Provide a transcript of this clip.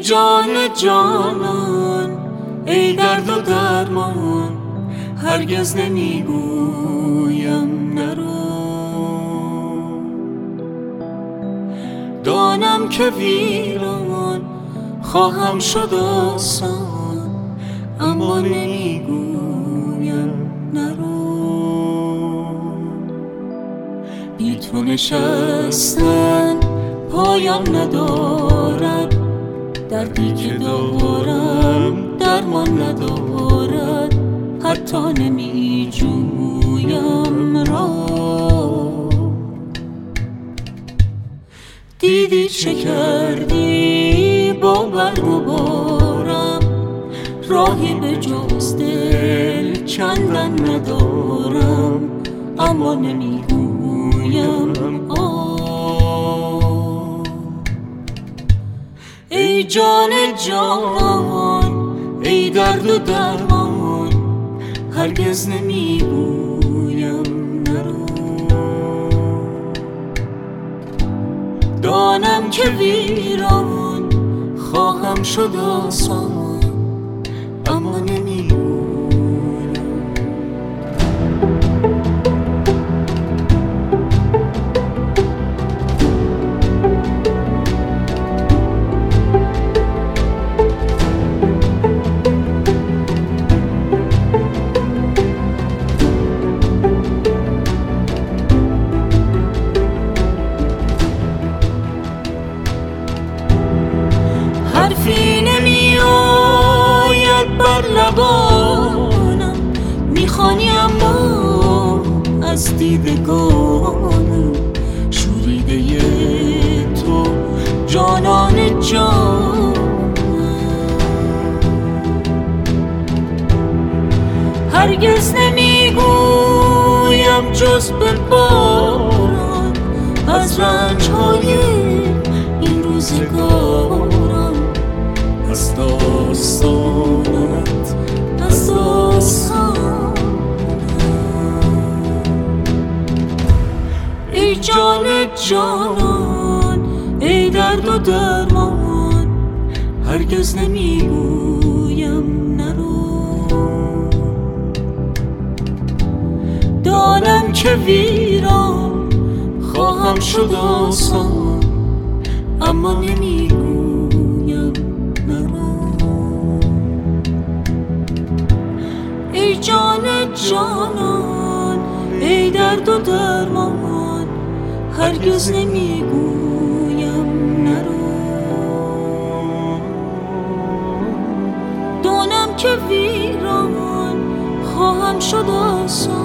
جان جانان، ای درد و درمان، هرگز نمیگویم نرو. دانم که ویران خواهم شد آسان، اما نمیگویم نرو. بی تو نشستن پایان ندارد، دردی که دارم درمان ندارد، حتی نمی جویم را. دیدی چه کردی با برگ و بارم، راهی به جز دل کندن ندارم، اما نمی گویم ای جان جان، ای درد و درمان، هرگز نمیگویم نرو. دانم که ویران خواهم شد آسان، اما نمیگویم. حرفی نمی آید بر لبانم، میخوانی اما از دیدگانم، شوریده تو جانان جانم. هرگز نمیگویم جز ببارم از رنجهای این روزگارم، از داستانت، از داستانم. ای جان جانان، ای درد و درمان، هرگز نمیگویم نرو. دانم که ویران خواهم شد آسان، اما نمیگویم نرو. ای جان جانان، ای درد و درمان، هرگز نمیگویم نرو. دانم که ویران خواهم شد آسان،